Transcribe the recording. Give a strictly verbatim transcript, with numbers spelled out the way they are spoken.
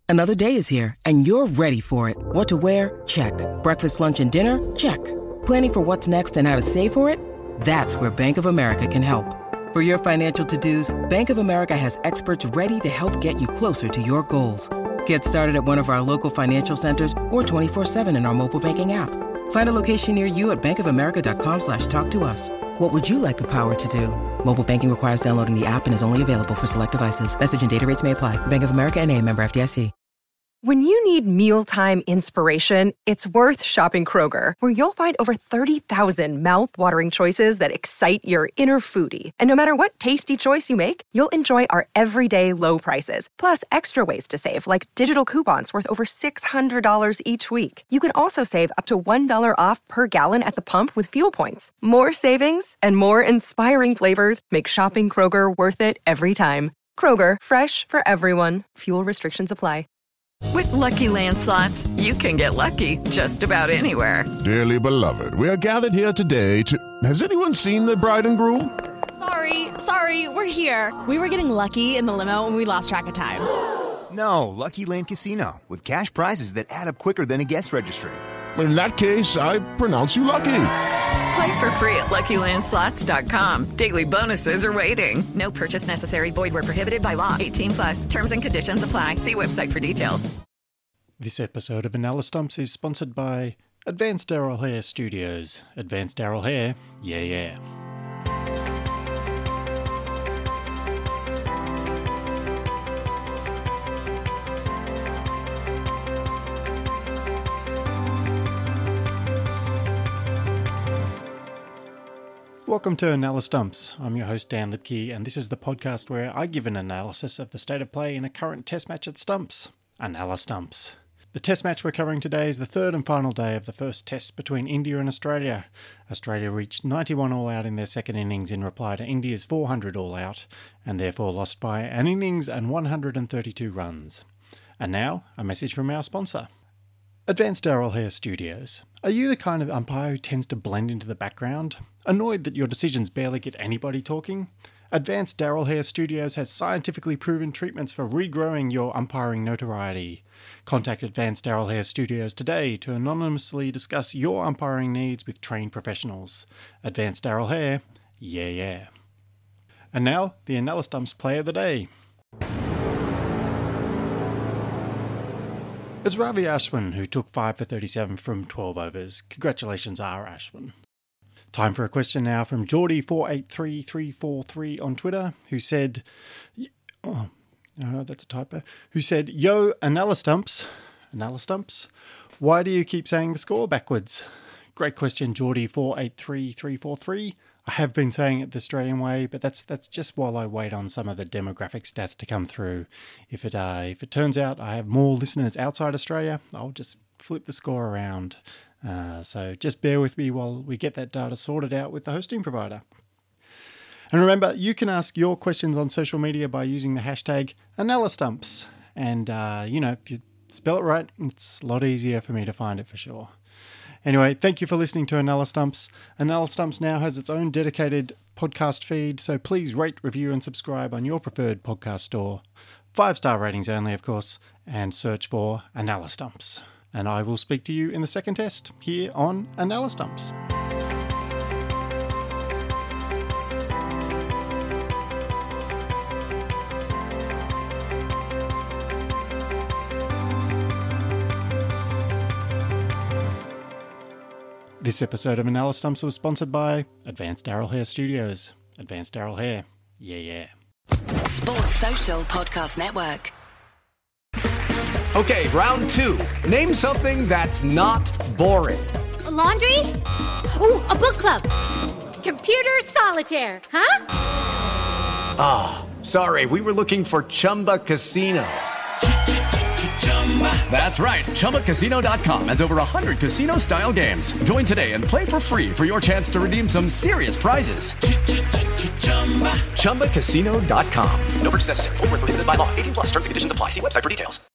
Another day is here, and you're ready for it. What to wear? Check. Breakfast, lunch, and dinner? Check. Planning for what's next and how to save for it? That's where Bank of America can help. For your financial to-dos, Bank of America has experts ready to help get you closer to your goals. Get started at one of our local financial centers or twenty-four seven in our mobile banking app. Find a location near you at bankofamerica.com slash talk to us. What would you like the power to do? Mobile banking requires downloading the app and is only available for select devices. Message and data rates may apply. Bank of America N A, member F D I C. When you need mealtime inspiration, it's worth shopping Kroger, where you'll find over thirty thousand mouth-watering choices that excite your inner foodie. And no matter what tasty choice you make, you'll enjoy our everyday low prices, plus extra ways to save, like digital coupons worth over six hundred dollars each week. You can also save up to one dollar off per gallon at the pump with fuel points. More savings and more inspiring flavors make shopping Kroger worth it every time. Kroger, fresh for everyone. Fuel restrictions apply. With Lucky Land Slots, you can get lucky just about anywhere. Dearly beloved, we are gathered here today to... Has anyone seen the bride and groom? Sorry, sorry, we're here. We were getting lucky in the limo and we lost track of time. No, Lucky Land Casino, with cash prizes that add up quicker than a guest registry. In that case, I pronounce you lucky. Play for free at Lucky Land Slots dot com. Daily bonuses are waiting. No purchase necessary. Void where prohibited by law. eighteen plus. Terms and conditions apply. See website for details. This episode of Vanilla Stumps is sponsored by Advanced Daryl Hair Studios. Advanced Daryl Hair, yeah, yeah. Welcome to Analysis Stumps. I'm your host Dan Lipke, and this is the podcast where I give an analysis of the state of play in a current test match at Stumps. Analysis Stumps. The test match we're covering today is the third and final day of the first test between India and Australia. Australia reached ninety-one all out in their second innings in reply to India's four hundred all out, and therefore lost by an innings and one hundred thirty-two runs. And now, a message from our sponsor. Advanced Daryl Hair Studios. Are you the kind of umpire who tends to blend into the background? Annoyed that your decisions barely get anybody talking? Advanced Daryl Hair Studios has scientifically proven treatments for regrowing your umpiring notoriety. Contact Advanced Daryl Hair Studios today to anonymously discuss your umpiring needs with trained professionals. Advanced Daryl Hair, yeah yeah. And now, the Analysis Stumps Play of the Day. It's Ravi Ashwin who took five for thirty-seven from twelve overs. Congratulations, R. Ashwin. Time for a question now from Geordie four eight three three four three on Twitter, who said, oh, uh, that's a typo, who said, Yo, Analysis Stumps, Analysis Stumps, why do you keep saying the score backwards? Great question, Geordie four eight three three four three. I have been saying it the Australian way, but that's that's just while I wait on some of the demographic stats to come through. If it uh, if it turns out I have more listeners outside Australia, I'll just flip the score around. Uh, so just bear with me while we get that data sorted out with the hosting provider. And remember, you can ask your questions on social media by using the hashtag AnalysStumps. And, uh, you know, if you spell it right, it's a lot easier for me to find it for sure. Anyway, thank you for listening to Analysis Stumps. Analysis Stumps now has its own dedicated podcast feed, so please rate, review, and subscribe on your preferred podcast store. Five-star ratings only, of course, and search for Analysis Stumps. And I will speak to you in the second test here on Analysis Stumps. This episode of Analysis Stumps was sponsored by Advanced Daryl Hair Studios. Advanced Daryl Hair, yeah, yeah. Sports Social Podcast Network. Okay, round two. Name something that's not boring. A laundry? Ooh, a book club. Computer solitaire, huh? Ah, oh, sorry, we were looking for Chumba Casino. That's right. Chumba Casino dot com has over one hundred casino-style games. Join today and play for free for your chance to redeem some serious prizes. Chumba Casino dot com. No purchase necessary. Void where prohibited by law. eighteen plus terms and conditions apply. See website for details.